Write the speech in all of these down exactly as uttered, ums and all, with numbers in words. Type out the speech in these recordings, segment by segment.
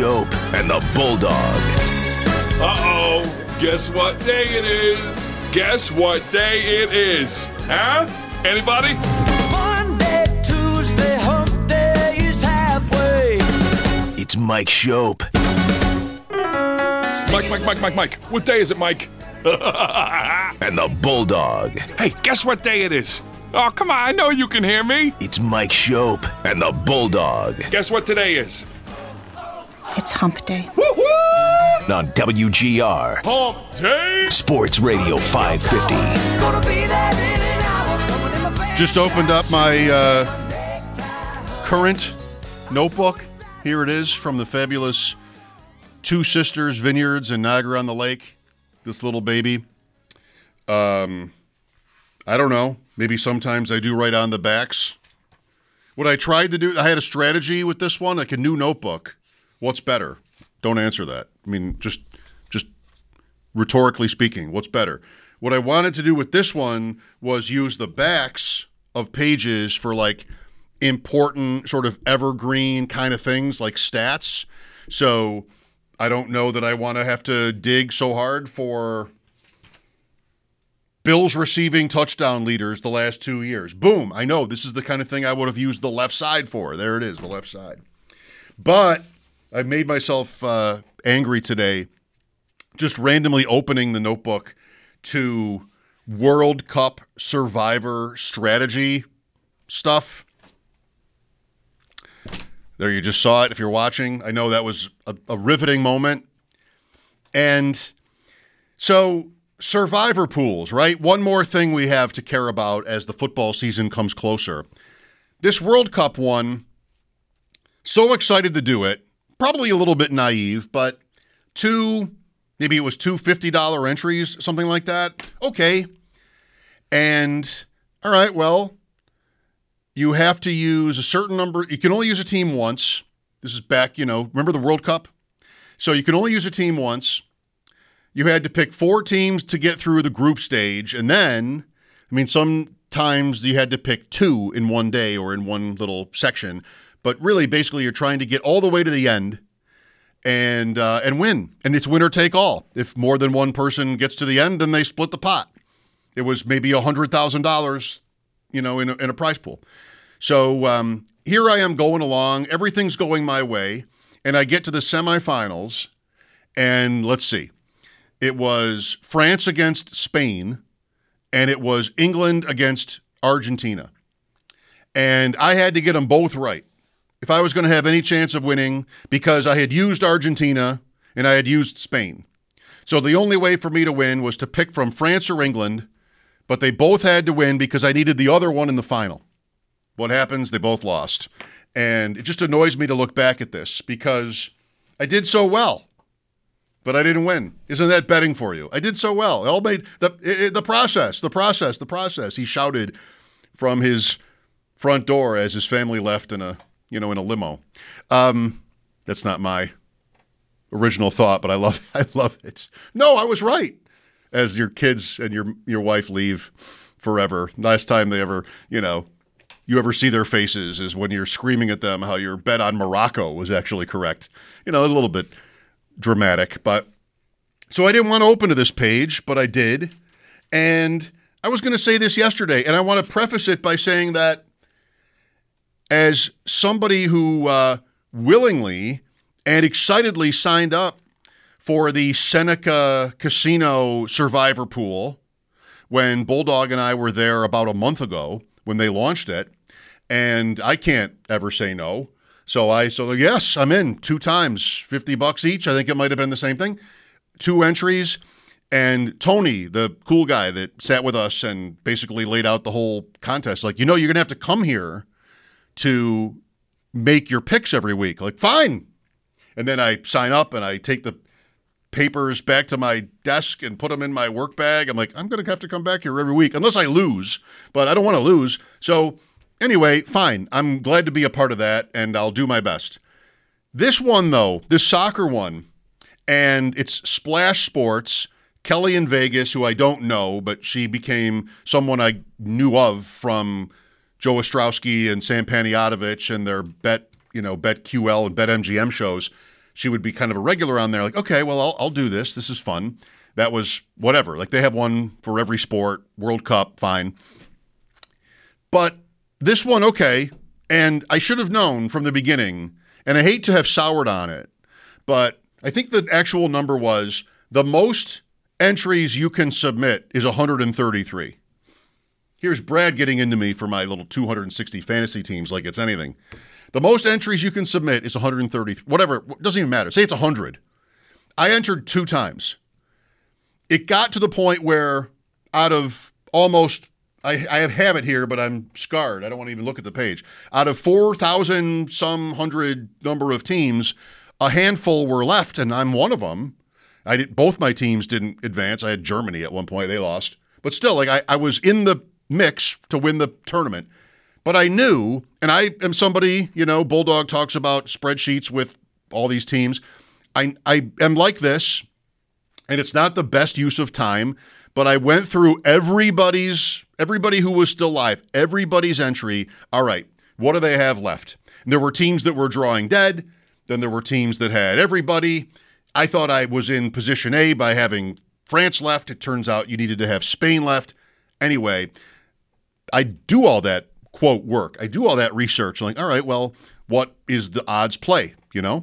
Shope and the Bulldog. Uh-oh. Guess what day it is? Guess what day it is? Huh? Anybody? Monday, Tuesday, hump day is halfway. It's Mike Shope. Mike, Mike, Mike, Mike, Mike. What day is it, Mike? And the Bulldog. Hey, guess what day it is? Oh, come on. I know you can hear me. It's Mike Shope and the Bulldog. Guess what today is? It's hump day. Woo-hoo! On W G R. Hump day. Sports Radio five fifty. Gonna be there in an hour. Coming in my bag. Just opened up my uh, current notebook. Here it is from the fabulous Two Sisters Vineyards in Niagara-on-the-Lake. This little baby. Um, I don't know. Maybe sometimes I do write on the backs. What I tried to do, I had a strategy with this one, like a new notebook. What's better? Don't answer that. I mean, just just rhetorically speaking, what's better? What I wanted to do with this one was use the backs of pages for like important sort of evergreen kind of things like stats. So I don't know that I want to have to dig so hard for Bills receiving touchdown leaders the last two years. Boom. I know this is the kind of thing I would have used the left side for. There it is, the left side. But I made myself uh, angry today just randomly opening the notebook to World Cup Survivor strategy stuff. There, you just saw it if you're watching. I know that was a, a riveting moment. And so Survivor pools, right? One more thing we have to care about as the football season comes closer. This World Cup one, so excited to do it. Probably a little bit naive, but two, maybe it was two fifty dollars entries, something like that. Okay. And, all right, well, you have to use a certain number. You can only use a team once. This is back, you know, remember the World Cup? So you can only use a team once. You had to pick four teams to get through the group stage. And then, I mean, sometimes you had to pick two in one day or in one little section. But really, basically, you're trying to get all the way to the end and uh, and win. And it's winner take all. If more than one person gets to the end, then they split the pot. It was maybe one hundred thousand dollars, you know, in a, in a prize pool. So um, here I am going along. Everything's going my way. And I get to the semifinals. And let's see. It was France against Spain. And it was England against Argentina. And I had to get them both right if I was going to have any chance of winning, because I had used Argentina and I had used Spain. So the only way for me to win was to pick from France or England, but they both had to win because I needed the other one in the final. What happens? They both lost. And it just annoys me to look back at this because I did so well, but I didn't win. Isn't that betting for you? I did so well. It all made the it, the process, the process, the process. He shouted from his front door as his family left in a you know, in a limo. Um, that's not my original thought, but I love, I love it. No, I was right. As your kids and your your wife leave forever. Last time they ever, you know, you ever see their faces is when you're screaming at them how your bet on Morocco was actually correct. You know, a little bit dramatic, but so I didn't want to open to this page, but I did. And I was going to say this yesterday, and I want to preface it by saying that as somebody who uh, willingly and excitedly signed up for the Seneca Casino Survivor Pool when Bulldog and I were there about a month ago when they launched it, and I can't ever say no. So I so yes, I'm in two times, fifty bucks each. I think it might have been the same thing. Two entries, and Tony, the cool guy that sat with us and basically laid out the whole contest, like, you know, you're going to have to come here to make your picks every week. Like, fine. And then I sign up and I take the papers back to my desk and put them in my work bag. I'm like, I'm going to have to come back here every week unless I lose, but I don't want to lose. So anyway, fine. I'm glad to be a part of that and I'll do my best. This one though, this soccer one, and it's Splash Sports, Kelly in Vegas, who I don't know, but she became someone I knew of from Joe Ostrowski and Sam Panayotovich and their Bet, you know, BetQL and BetMGM shows. she would be kind of a regular on there. Like, okay, well, I'll, I'll do this. This is fun. That was whatever. Like they have one for every sport, World Cup, fine. But this one, okay. And I should have known from the beginning, and I hate to have soured on it, but I think the actual number was the most entries you can submit is one hundred thirty-three. Here's Brad getting into me for my little two hundred sixty fantasy teams like it's anything. The most entries you can submit is one hundred thirty, whatever, it doesn't even matter. Say it's one hundred. I entered two times. It got to the point where out of almost, I, I have it here, but I'm scarred. I don't want to even look at the page. Out of four thousand some hundred number of teams, a handful were left, and I'm one of them. I did, both my teams didn't advance. I had Germany at one point. They lost. But still, like I, I was in the mix to win the tournament. But I knew, and I am somebody, you know, Bulldog talks about spreadsheets with all these teams. I, I am like this, and it's not the best use of time, but I went through everybody's, everybody who was still alive, everybody's entry. All right, what do they have left? And there were teams that were drawing dead. Then there were teams that had everybody. I thought I was in position A by having France left. It turns out you needed to have Spain left. Anyway, I do all that, quote, work. I do all that research. I'm like, all right, well, what is the odds play, you know?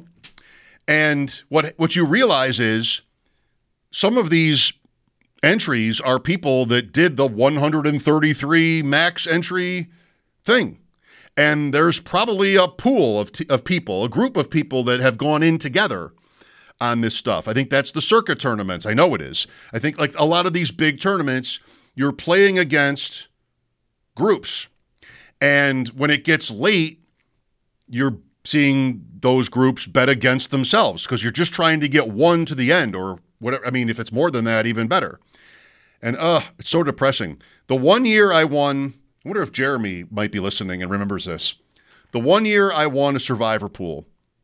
And what what you realize is some of these entries are people that did the one hundred thirty-three max entry thing. And there's probably a pool of t- of people, a group of people that have gone in together on this stuff. I think that's the circuit tournaments. I know it is. I think like a lot of these big tournaments, you're playing against groups. And when it gets late, you're seeing those groups bet against themselves because you're just trying to get one to the end or whatever. I mean, if it's more than that, even better. And uh, it's so depressing. The one year I won, I wonder if Jeremy might be listening and remembers this. The one year I won a Survivor pool,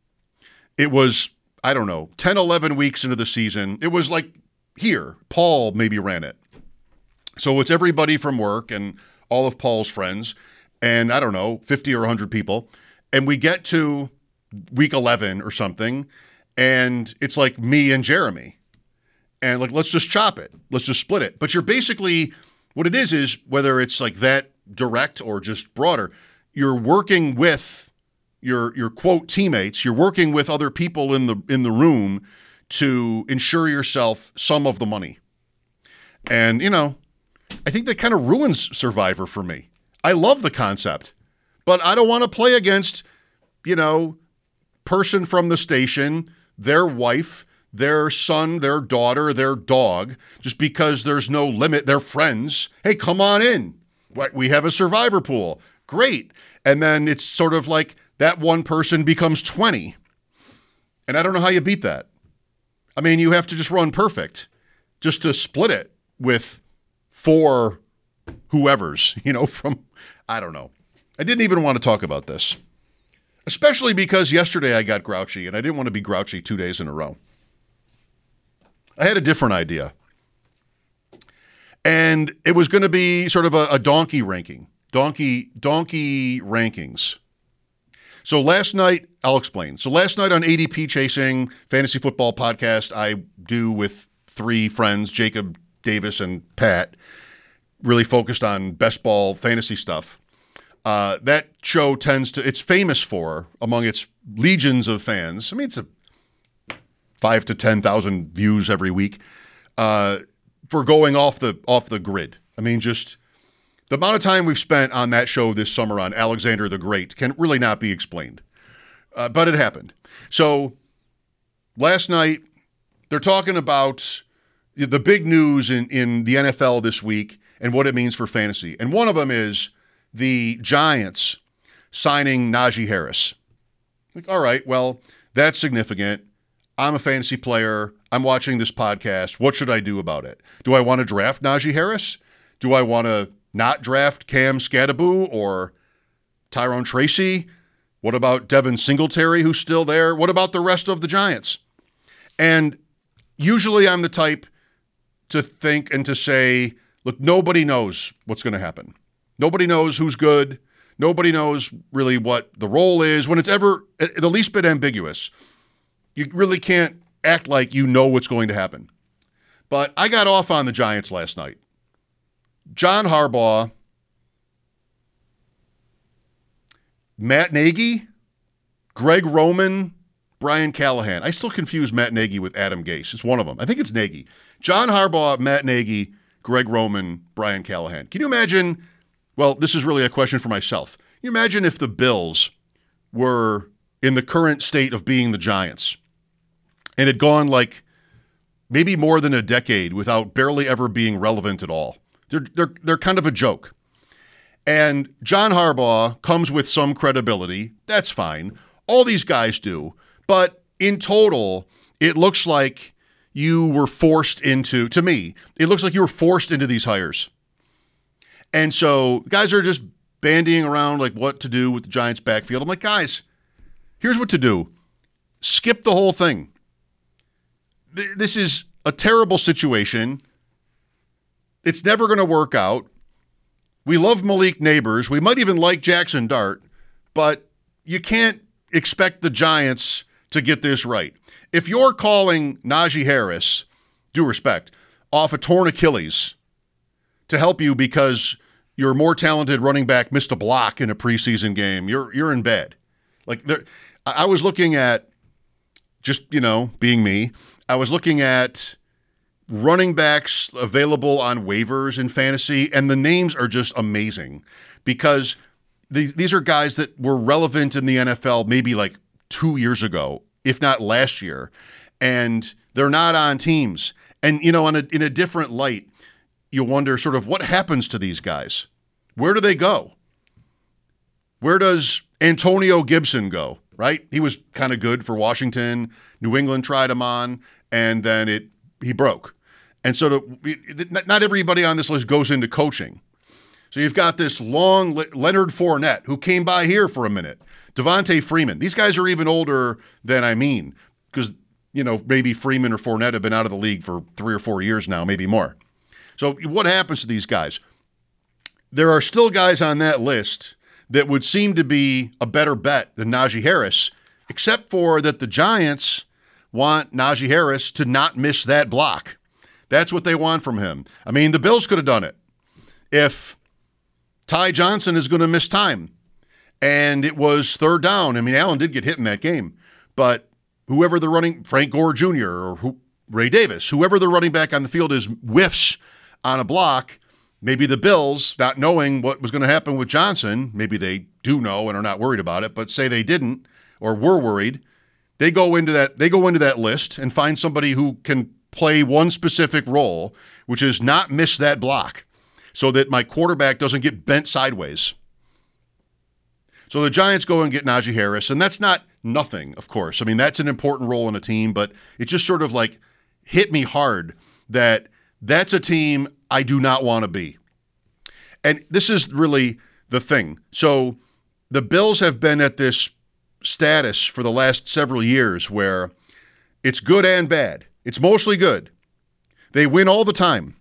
it was, I don't know, ten, eleven weeks into the season. It was like here, Paul maybe ran it. So it's everybody from work and all of Paul's friends and I don't know, fifty or one hundred people. And we get to week eleven or something and it's like me and Jeremy. And like, let's just chop it. Let's just split it. But you're basically, what it is, is whether it's like that direct or just broader, you're working with your, your quote teammates. You're working with other people in the, in the room to ensure yourself some of the money. And, you know, I think that kind of ruins Survivor for me. I love the concept, but I don't want to play against, you know, person from the station, their wife, their son, their daughter, their dog, just because there's no limit. They're friends. Hey, come on in. What, we have a Survivor pool. Great. And then it's sort of like that one person becomes twenty. And I don't know how you beat that. I mean, you have to just run perfect just to split it with four whoever's, you know, from, I don't know. I didn't even want to talk about this, especially because yesterday I got grouchy and I didn't want to be grouchy two days in a row. I had a different idea. And it was going to be sort of a, a donkey ranking, donkey, donkey rankings. So last night, I'll explain. So last night on A D P Chasing Fantasy Football Podcast, I do with three friends, Jacob, Davis, and Pat, really focused on best ball fantasy stuff. Uh, that show tends to, it's famous for, among its legions of fans, I mean, it's a five to ten thousand views every week, uh, for going off the off the grid. I mean, just the amount of time we've spent on that show this summer on Alexander the Great can really not be explained. Uh, but it happened. So last night, they're talking about the big news in, in the N F L this week and what it means for fantasy. And one of them is the Giants signing Najee Harris. Like, all right, well, that's significant. I'm a fantasy player. I'm watching this podcast. What should I do about it? Do I want to draft Najee Harris? Do I want to not draft Cam Skattebo or Tyrone Tracy? What about Devin Singletary, who's still there? What about the rest of the Giants? And usually I'm the type to think and to say, look, nobody knows what's going to happen. Nobody knows who's good. Nobody knows really what the role is when it's ever the least bit ambiguous. you really can't act like you know what's going to happen. But I got off on the Giants last night. John Harbaugh, Matt Nagy, Greg Roman, Brian Callahan. I still confuse Matt Nagy with Adam Gase. It's one of them. I think it's Nagy. John Harbaugh, Matt Nagy, Greg Roman, Brian Callahan. Can you imagine? Well, this is really a question for myself. Can you imagine if the Bills were in the current state of being the Giants and had gone like maybe more than a decade without barely ever being relevant at all? They're, they're, they're kind of a joke. And John Harbaugh comes with some credibility. That's fine. All these guys do. But in total, it looks like you were forced into, to me, it looks like you were forced into these hires. And so guys are just bandying around like what to do with the Giants backfield. I'm like, guys, here's what to do. Skip the whole thing. This is a terrible situation. It's never going to work out. We love Malik Neighbors. We might even like Jackson Dart, but you can't expect the Giants to get this right. If you're calling Najee Harris, due respect, off a torn Achilles to help you because your more talented running back missed a block in a preseason game, you're you're in bed. Like there, I was looking at, just, you know, being me, I was looking at running backs available on waivers in fantasy, and the names are just amazing because these these are guys that were relevant in the N F L maybe like two years ago, if not last year, and they're not on teams. And, you know, in a, in a different light, you wonder sort of what happens to these guys. Where do they go? Where does Antonio Gibson go, right? He was kind of good for Washington. New England tried him on, and then it he broke. And so to, not everybody on this list goes into coaching. So you've got this long Leonard Fournette, who came by here for a minute. Devontae Freeman. These guys are even older than I mean, because, you know, maybe Freeman or Fournette have been out of the league for three or four years now, maybe more. So what happens to these guys? There are still guys on that list that would seem to be a better bet than Najee Harris, except for that the Giants want Najee Harris to not miss that block. That's what they want from him. I mean, the Bills could have done it. If Ty Johnson is going to miss time and it was third down, I mean, Allen did get hit in that game, but whoever the running, Frank Gore Junior or who, Ray Davis, whoever the running back on the field is, whiffs on a block, maybe the Bills, not knowing what was going to happen with Johnson, maybe they do know and are not worried about it, but say they didn't or were worried, they go into that they go into that list and find somebody who can play one specific role, which is not miss that block so that my quarterback doesn't get bent sideways. So the Giants go and get Najee Harris, and that's not nothing, of course. I mean, that's an important role in a team, but it just sort of like hit me hard that that's a team I do not want to be. And this is really the thing. So the Bills have been at this status for the last several years where it's good and bad. It's mostly good. They win all the time.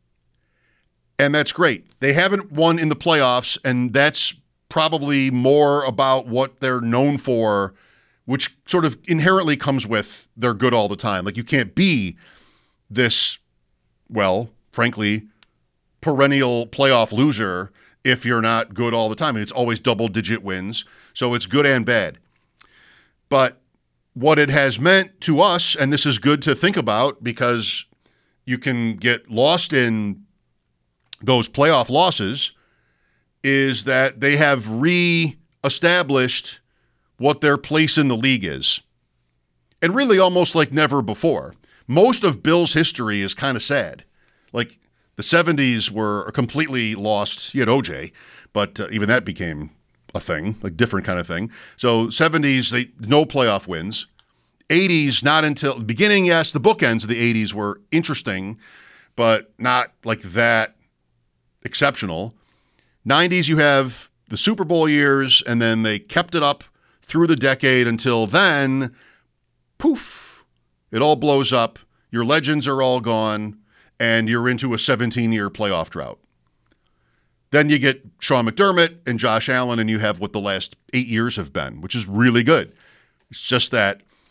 And that's great. They haven't won in the playoffs, and that's probably more about what they're known for, which sort of inherently comes with they're good all the time. Like, you can't be this, well, frankly, perennial playoff loser if you're not good all the time. I mean, it's always double-digit wins, so it's good and bad. But what it has meant to us, and this is good to think about because you can get lost in those playoff losses, is that they have re-established what their place in the league is. And really almost like never before. Most of Bills' history is kind of sad. Like, the seventies were completely lost. You had O J, but uh, even that became a thing, like different kind of thing. So seventies, they no playoff wins. eighties, not until beginning, yes, the bookends of the eighties were interesting, but not like that exceptional. nineties, you have the Super Bowl years, and then they kept it up through the decade until then, poof, it all blows up. Your legends are all gone, and you're into a seventeen-year playoff drought. Then you get Sean McDermott and Josh Allen, and you have what the last eight years have been, which is really good. It's just that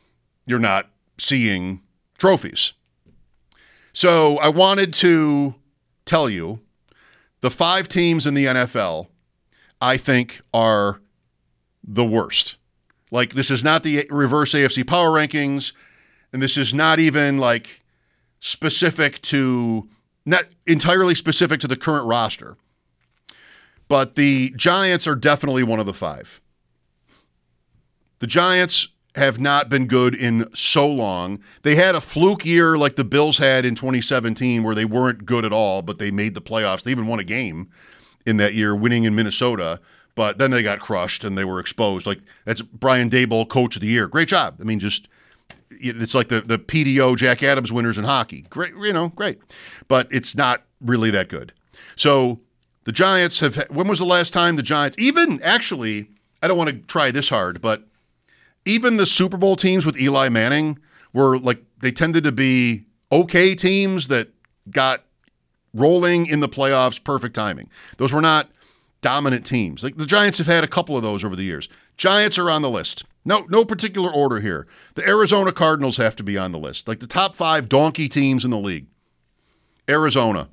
you're not seeing trophies. So I wanted to tell you the five teams in the N F L I think are the worst. Like, this is not the reverse A F C power rankings, and this is not even like specific to, not entirely specific to the current roster. But the Giants are definitely one of the five. The Giants have not been good in so long. They had a fluke year like the Bills had in twenty seventeen where they weren't good at all, but they made the playoffs. They even won a game in that year, winning in Minnesota, but then they got crushed and they were exposed. Like, that's Brian Daboll, coach of the year. Great job. I mean, just, it's like the, the P D O Jack Adams winners in hockey. Great, you know, great. But it's not really that good. So the Giants have, when was the last time the Giants, even actually, I don't want to try this hard, but even the Super Bowl teams with Eli Manning were like, they tended to be okay teams that got rolling in the playoffs, perfect timing. Those were not dominant teams. Like, the Giants have had a couple of those over the years. Giants are on the list. No, no particular order here. The Arizona Cardinals have to be on the list. Like, the top five donkey teams in the league. Arizona.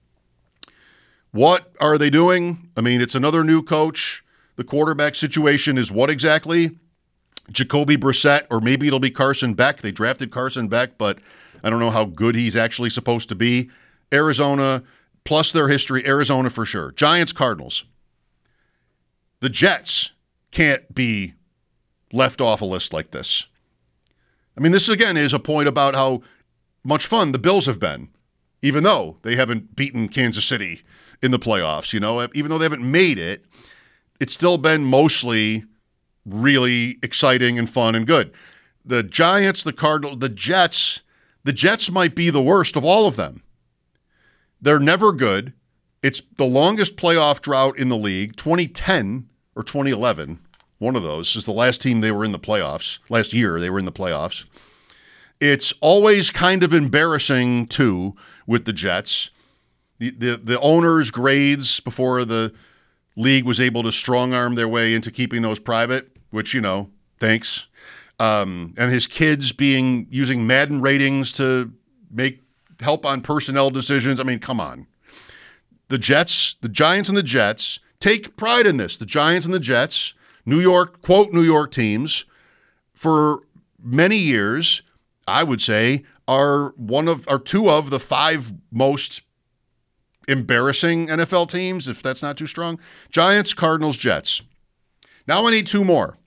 What are they doing? I mean, it's another new coach. The quarterback situation is what exactly? Jacoby Brissett, or maybe it'll be Carson Beck. They drafted Carson Beck, but I don't know how good he's actually supposed to be. Arizona, plus their history, Arizona for sure. Giants, Cardinals. The Jets can't be left off a list like this. I mean, this again is a point about how much fun the Bills have been, even though they haven't beaten Kansas City in the playoffs. You know, even though they haven't made it, it's still been mostly really exciting and fun and good. The Giants, the Cardinals, the Jets, the Jets might be the worst of all of them. They're never good. It's the longest playoff drought in the league. twenty ten or twenty eleven, one of those, is the last team they were in the playoffs. Last year they were in the playoffs. It's always kind of embarrassing, too, with the Jets. The, the, the owner's grades before the league was able to strong-arm their way into keeping those private, which, you know, thanks. Um, and his kids being using Madden ratings to make help on personnel decisions. I mean, come on. The Jets, the Giants and the Jets take pride in this. The Giants and the Jets, New York, quote, New York teams, for many years, I would say, are one of, are two of the five most embarrassing N F L teams, if that's not too strong. Giants, Cardinals, Jets. Now I need two more.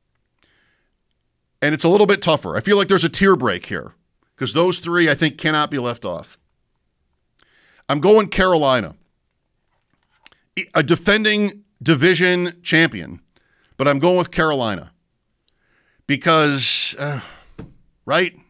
And it's a little bit tougher. I feel like there's a tier break here because those three, I think, cannot be left off. I'm going Carolina, a defending division champion, but I'm going with Carolina because, uh, right?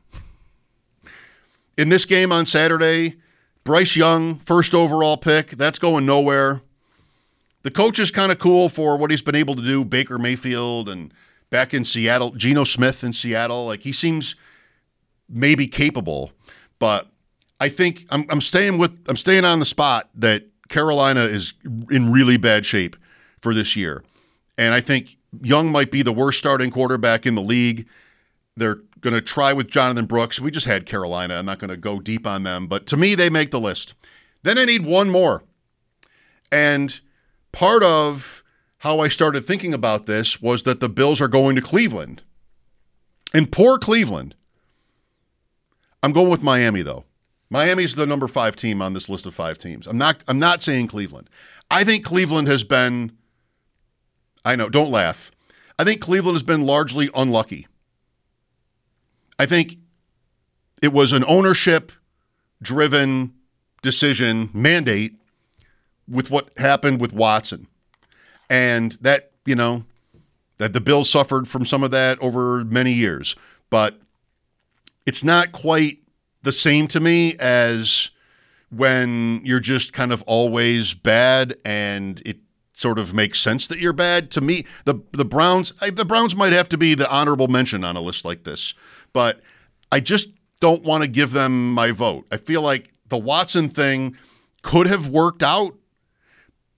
In this game on Saturday, Bryce Young, first overall pick, that's going nowhere. The coach is kind of cool for what he's been able to do. Baker Mayfield and back in Seattle, Geno Smith in Seattle. Like, he seems maybe capable, but I think I'm, I'm staying with I'm staying on the spot that Carolina is in really bad shape for this year, and I think Young might be the worst starting quarterback in the league. They're going to try with Jonathan Brooks. We just had Carolina. I'm not going to go deep on them, but to me, they make the list. Then I need one more, and part of how I started thinking about this was that the Bills are going to Cleveland. And poor Cleveland. I'm going with Miami, though. Miami's the number five team on this list of five teams. I'm not I'm not saying Cleveland. I think Cleveland has been, I know, don't laugh. I think Cleveland has been largely unlucky. I think it was an ownership-driven decision, mandate, with what happened with Watson. And that, you know, that the Bills suffered from some of that over many years. But it's not quite the same to me as when you're just kind of always bad and it sort of makes sense that you're bad. To me, the the Browns, I, the Browns might have to be the honorable mention on a list like this. But I just don't want to give them my vote. I feel like the Watson thing could have worked out.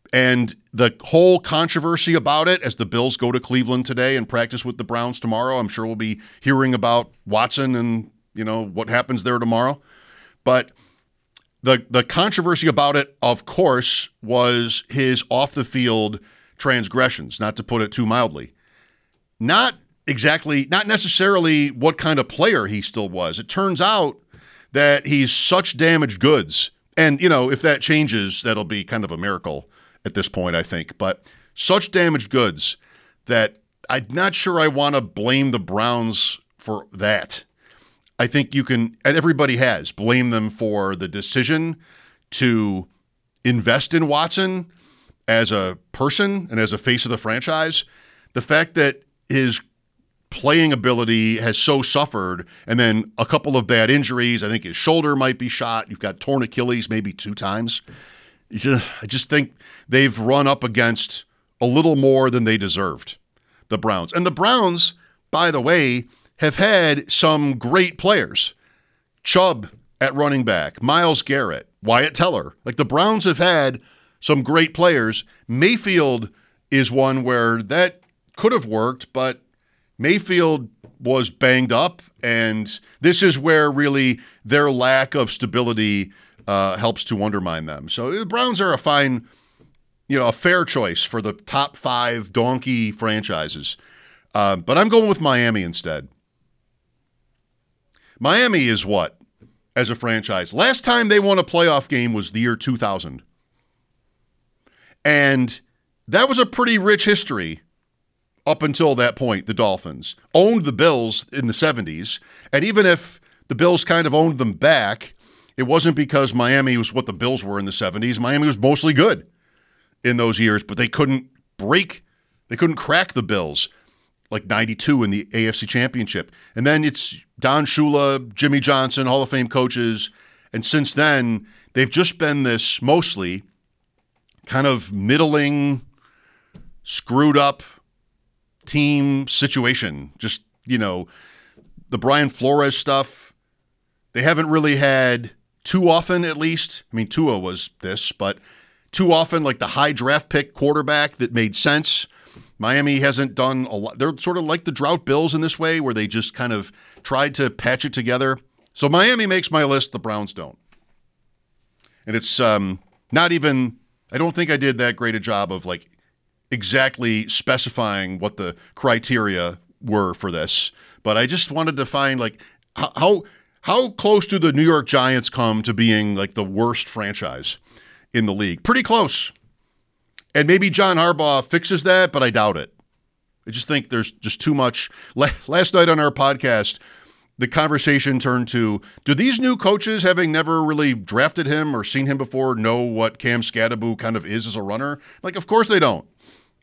And the whole controversy about it, as the Bills go to Cleveland today and practice with the Browns tomorrow, I'm sure we'll be hearing about Watson and, you know, what happens there tomorrow. But the the controversy about it, of course, was his off-the-field transgressions, not to put it too mildly. Not exactly, not necessarily what kind of player he still was. It turns out that he's such damaged goods. And, you know, if that changes, that'll be kind of a miracle at this point, I think. But such damaged goods that I'm not sure I want to blame the Browns for that. I think you can, and everybody has, blame them for the decision to invest in Watson as a person and as a face of the franchise. The fact that his playing ability has so suffered, and then a couple of bad injuries. I think his shoulder might be shot. You've got torn Achilles maybe two times. You just, I just think they've run up against a little more than they deserved, the Browns. And the Browns, by the way, have had some great players. Chubb at running back, Myles Garrett, Wyatt Teller. Like, the Browns have had some great players. Mayfield is one where that could have worked, but Mayfield was banged up, and this is where really their lack of stability uh, helps to undermine them. So the Browns are a fine, you know, a fair choice for the top five donkey franchises. Uh, but I'm going with Miami instead. Miami is what, as a franchise? Last time they won a playoff game was the year two thousand. And that was a pretty rich history up until that point. The Dolphins owned the Bills in the seventies. And even if the Bills kind of owned them back, it wasn't because Miami was what the Bills were in the seventies. Miami was mostly good in those years, but they couldn't break, they couldn't crack the Bills like ninety-two in the A F C Championship. And then it's Don Shula, Jimmy Johnson, Hall of Fame coaches. And since then, they've just been this mostly kind of middling, screwed up team situation. Just, you know, the Brian Flores stuff, they haven't really had too often, at least. I mean, Tua was this, but too often, like the high draft pick quarterback that made sense. Miami hasn't done a lot. They're sort of like the drought Bills in this way, where they just kind of tried to patch it together. So Miami makes my list. The Browns don't. And it's um, not even, I don't think I did that great a job of like exactly specifying what the criteria were for this. But I just wanted to find like how how close do the New York Giants come to being like the worst franchise in the league? Pretty close. And maybe John Harbaugh fixes that, but I doubt it. I just think there's just too much. Last night on our podcast, the conversation turned to, do these new coaches, having never really drafted him or seen him before, know what Cam Scadaboo kind of is as a runner? Like, of course they don't.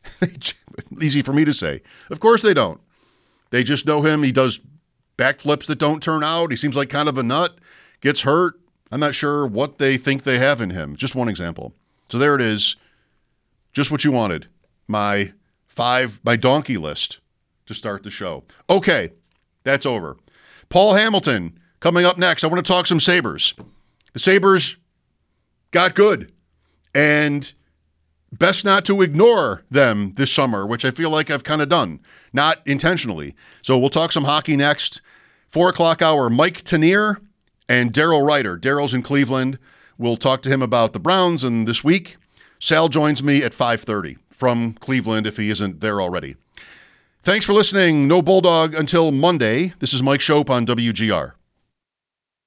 Easy for me to say. Of course they don't. They just know him. He does backflips that don't turn out. He seems like kind of a nut, gets hurt. I'm not sure what they think they have in him. Just one example. So there it is. Just what you wanted. My five, my donkey list to start the show. Okay, that's over. Paul Hamilton coming up next. I want to talk some Sabres. The Sabres got good, and best not to ignore them this summer, which I feel like I've kind of done, not intentionally. So we'll talk some hockey next. Four o'clock hour, Mike Tanier and Daryl Ryder. Daryl's in Cleveland. We'll talk to him about the Browns and this week. Sal joins me at five thirty from Cleveland if he isn't there already. Thanks for listening. No Bulldog until Monday. This is Mike Shope on W G R.